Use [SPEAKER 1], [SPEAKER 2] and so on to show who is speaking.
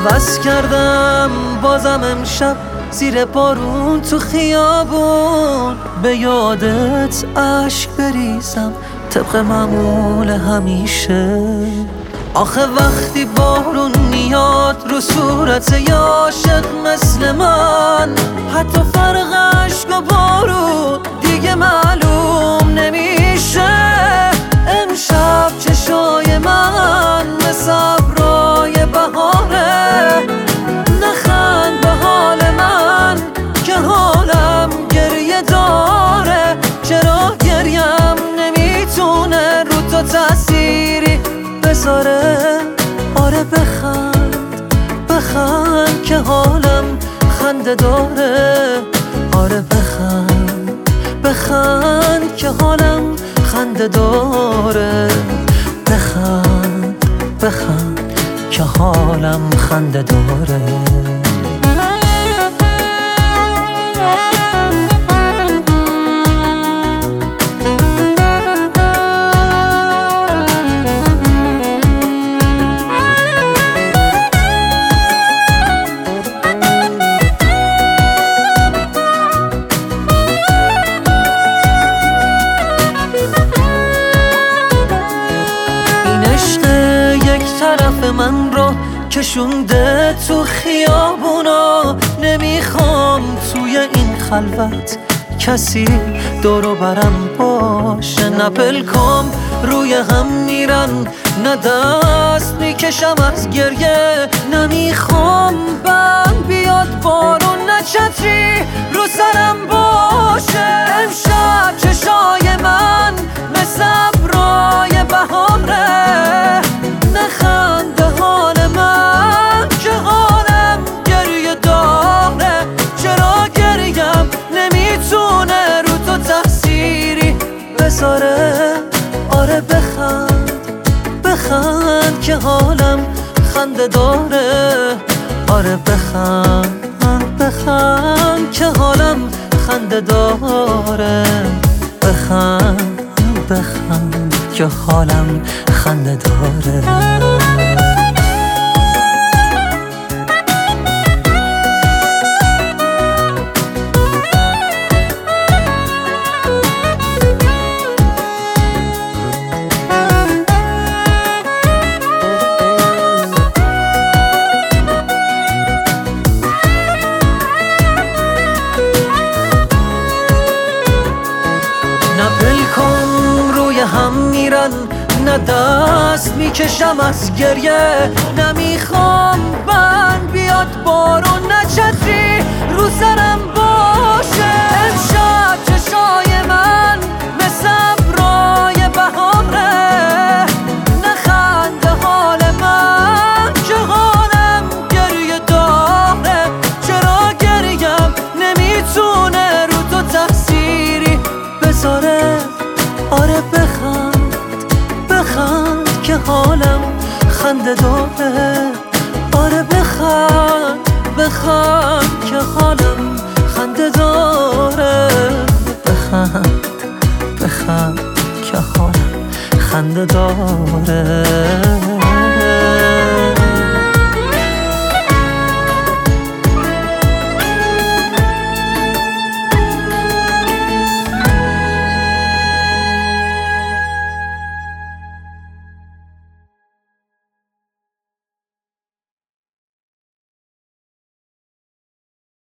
[SPEAKER 1] عوض کردم بازم امشب زیر بارون تو خیابون، به یادت اشک بریزم طبق معمول همیشه. آخه وقتی بارون میاد رو صورت یه عاشق مثل من، حتی فرق اشک و بارون دیگه معلوم نمیشه. امشب چشای من مثل ابرای بهاره، نخند به حال من که حالم گریه داره. چرا گریم نمیتونه رو تو تأثیری بذاره؟ آره بخند بخند که حالم خنده داره. آره بخند بخند که حالم خنده داره. بخند بخند که حالم خنده داره. طرف من رو کشونده تو خیابونا، نمیخوام توی این خلوت کسی دورو برم باشه. نه پلکام روی هم میرن، نه دست میکشم از گریه. نمیخوام بم بیاد بارون، نه چتری رو سرم باشه. امشب چشای من مثل ابرای بهاره، نخند به حال من که حالم گریه داره. چرا گریم نمیتونه رو تو تأثیری بذاره؟ آره بخند بخند که حالم خنده داره. آره بخند بخند که حالم خنده داره. بخند بخند که حالم خنده داره. نه پلکام روی هم میرن، نه دست میکشم از گریه. نمیخوام بند بیاد بارون، نه چتری رو سرم باشه. امشب چشای من مثل ابرای بهاره، نخند به حال من که حالم گریه داره. چرا گریم نمیتونه رو تو تأثیری بذاره؟ آره بخند بخند که حالم خنده داره. آره بخند بخند که حالم خنده داره. بخند بخند که حالم خنده داره.